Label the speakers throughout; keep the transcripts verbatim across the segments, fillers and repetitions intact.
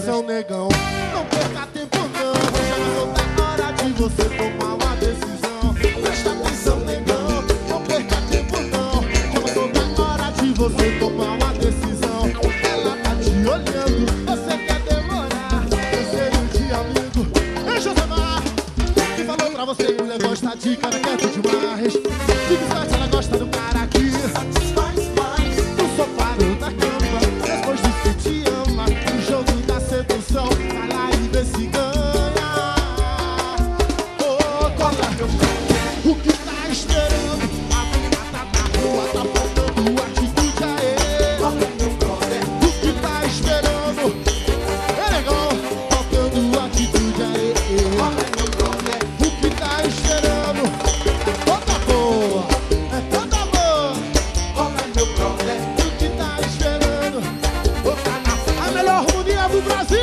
Speaker 1: atenção, negão, não perca tempo não. Já passou da hora de você tomar uma decisão. Presta atenção, negão, não perca tempo não. Já passou da hora de você tomar uma decisão. Ela tá te olhando, você quer demorar. Conselho de amigo, é Josemar, que falou pra você que mulher gosta de cara quieto demais. De que ela gosta do cara aqui satisfaz mais. No sofá ou na cama, depois diz que te ama. No jogo da sedução, vai lá e vê se ganha. Oh, cola, o que tá esperando? A menina tá na rua, tá faltando atitude aí. O que tá esperando? É legal, faltando atitude aí. O que tá esperando? Toda boa, é toda boa. O que tá esperando? A melhor harmonia do Brasil.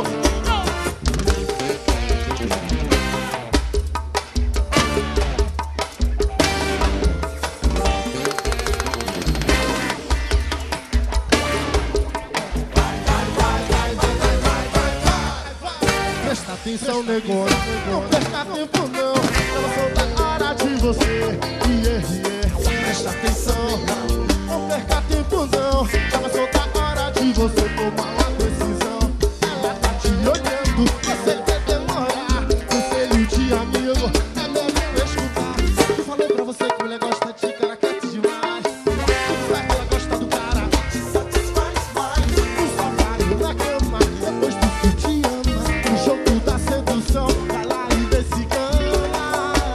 Speaker 1: Presta atenção, negona, não perca tempo não. Ela só da hora de você. Yeah, yeah. Presta atenção, não perca tempo não. Ela só da hora de você tomar uma decisão. Ela tá te olhando, você quer demorar. Conselho de amigo, é melhor escutar. Eu falei pra você que mulher gosta de cara quieto demais. Ela gosta do cara te satisfaz mais. No sofá ou na cama, depois diz que te ama. No jogo da sedução, vai lá e vê se ganha.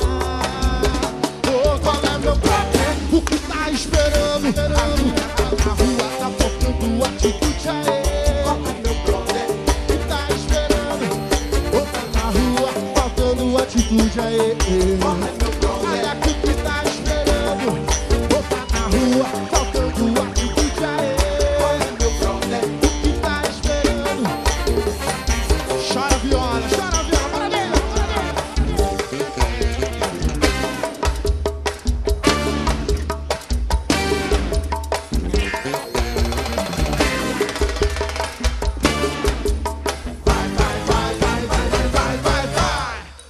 Speaker 1: Oh, qual é meu problema? O que tá esperando? Esperando. Na rua tá faltando atitude aí. Qual é meu problema? O que tá esperando? Oh, tá na rua faltando atitude aí. Qual é meu problema?